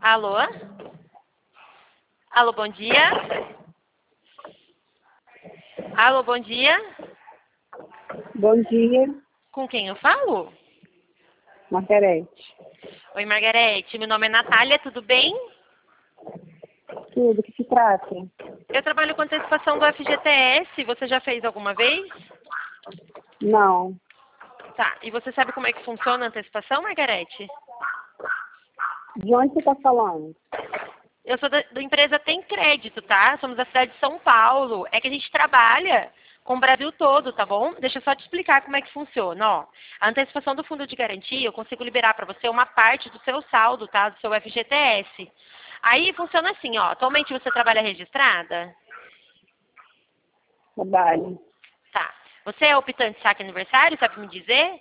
Alô? Alô, bom dia? Alô, bom dia? Bom dia, Com quem eu falo? Margarete. Oi, Margarete. Meu nome é Natália, tudo bem? Tudo que se trata? Eu trabalho com antecipação do FGTS. Você já fez alguma vez? Não. Tá. E você sabe como é que funciona a antecipação, Margarete? De onde você está falando? Eu sou da empresa Tem Crédito, tá? Somos da cidade de São Paulo. É que a gente trabalha com o Brasil todo, tá bom? Deixa eu só te explicar como é que funciona, ó. A antecipação do fundo de garantia, eu consigo liberar para você uma parte do seu saldo, tá? Do seu FGTS. Aí funciona assim, ó. Atualmente você trabalha registrada? Trabalho. Tá. Você é optante saque aniversário, sabe me dizer?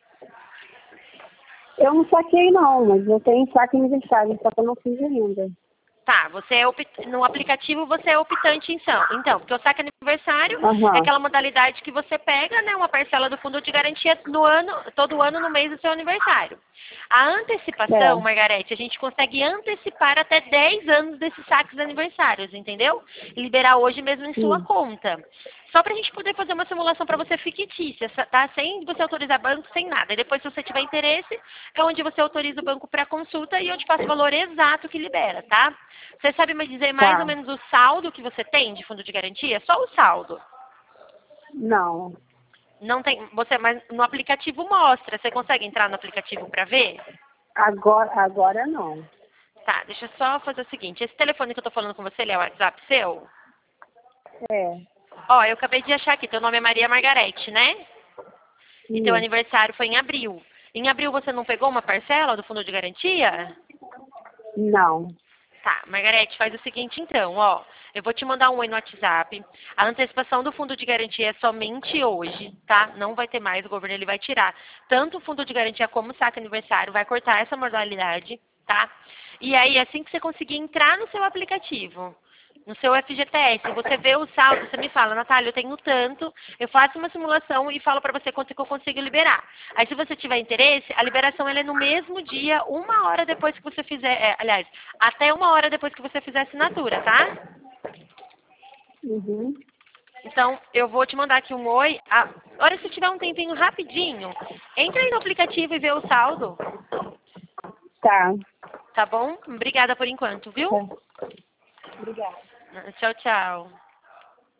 Eu não saquei não, mas eu tenho saque aniversário, só que eu não fiz ainda. Tá, você é no aplicativo você é optante então, porque o saque aniversário é Aham. aquela modalidade que você pega, né, uma parcela do fundo de garantia no ano, todo ano no mês do seu aniversário. A antecipação, É. Margarete, a gente consegue antecipar até 10 anos desses saques aniversários, entendeu? E liberar hoje mesmo em sua Sim. conta. Só para a gente poder fazer uma simulação para você fictícia, tá? Sem você autorizar banco, sem nada. E depois, se você tiver interesse, é onde você autoriza o banco para consulta e eu te passo o valor exato que libera, tá? Você sabe me dizer mais ou Tá. menos o saldo que você tem de fundo de garantia? Só o saldo. Não. Não tem, mas no aplicativo mostra. Você consegue entrar no aplicativo para ver? Agora não. Tá, deixa eu só fazer o seguinte. Esse telefone que eu tô falando com você, ele é o WhatsApp seu? É. Ó, eu acabei de achar aqui. Teu nome é Maria Margarete, né? E teu Sim. aniversário foi em abril. Em abril você não pegou uma parcela do fundo de garantia? Não. Tá, Margarete, faz o seguinte então, ó. Eu vou te mandar um oi no WhatsApp. A antecipação do fundo de garantia é somente hoje, tá? Não vai ter mais, o governo ele vai tirar tanto o fundo de garantia como o saque aniversário, vai cortar essa modalidade, tá? E aí, assim que você conseguir entrar no seu aplicativo, no seu FGTS, você vê o saldo, você me fala, Natália, eu tenho tanto, eu faço uma simulação e falo para você quanto que eu consigo liberar. Aí, se você tiver interesse, a liberação ela é no mesmo dia, 1 hora depois que você fizer, aliás, até 1 hora depois que você fizer a assinatura, tá? Uhum. Então, eu vou te mandar aqui um oi. A hora que você tiver um tempinho rapidinho, entra aí no aplicativo e vê o saldo, Tá. tá bom? Obrigada por enquanto, viu? Tá. Obrigada. Tchau, tchau.